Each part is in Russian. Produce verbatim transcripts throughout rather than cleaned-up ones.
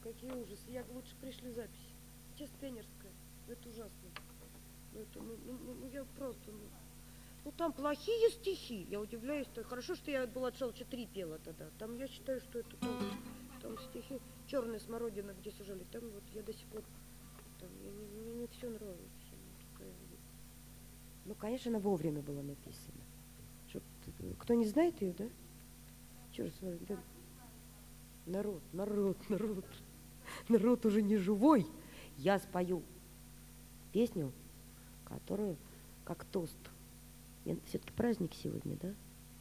какие ужасы. Я лучше пришли запись. Сейчас пионерская. Это ужасно. Ну, это, ну, ну, ну, я просто... Ну, ну, там плохие стихи. Я удивляюсь. То хорошо, что я была Челча три пела тогда. Там я считаю, что это там, там стихи «Черная смородина», где сажали. Там вот я до сих пор... Там, я, мне, мне не все нравится. Такая... Ну, конечно, она вовремя была написана. Чтоб, кто не знает ее, да? Черт с вами, да? Народ, народ, народ. Народ уже не живой. Я спою песню, которую как тост. Все-таки праздник сегодня, да?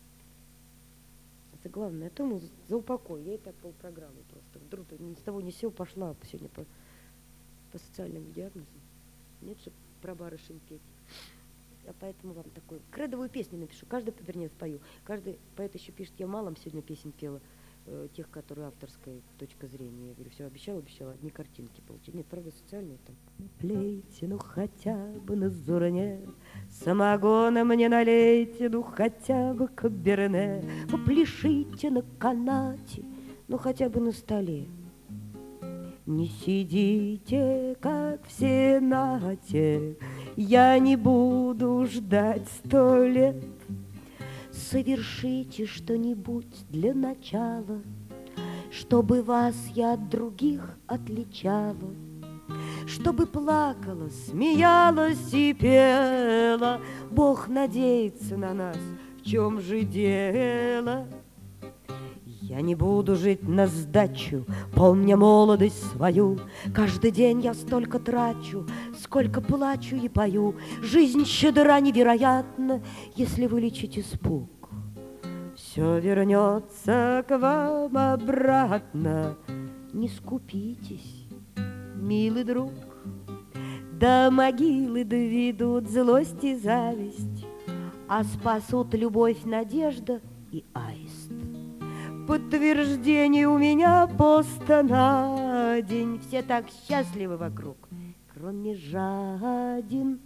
Это главное. А то мы за упокой. Я и так полпрограммы просто. Вдруг ни с того ни с сего пошла сегодня по, по социальным диагнозам. Нет, чтобы про барышень петь. А поэтому вам такую кредовую песню напишу. Каждый, вернее, спою. Каждый поэт еще пишет, я малым сегодня песен пела, э, тех, которые авторская точка зрения. Я говорю, все, обещала, обещала, одни картинки получить. Нет, правда, социальные там. Плейте, ну хотя бы на зурне, самогона мне налейте, ну хотя бы каберне, попляшите на канате, ну хотя бы на столе. Не сидите, как в сенате, я не буду ждать сто лет. Совершите что-нибудь для начала, чтобы вас я от других отличала, чтобы плакала, смеялась и пела. Бог надеется на нас, в чем же дело? Я не буду жить на сдачу, помня молодость свою. Каждый день я столько трачу, сколько плачу и пою. Жизнь щедра невероятно, если вылечить испуг. Все вернется к вам обратно. Не скупитесь, милый друг. До могилы доведут злость и зависть, а спасут любовь, надежда и аист. Подтверждение у меня поста на день. Все так счастливы вокруг, кроме жадин.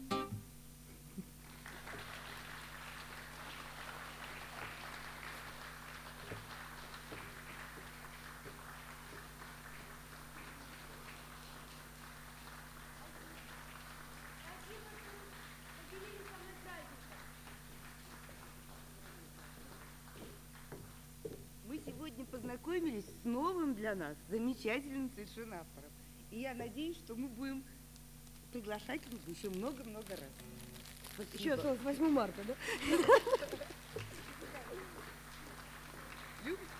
Мы сегодня познакомились с новым для нас замечательным совершенно автором. И я надеюсь, что мы будем приглашать вас еще много-много раз. Спасибо. Еще осталось восьмое марта, да? Любите?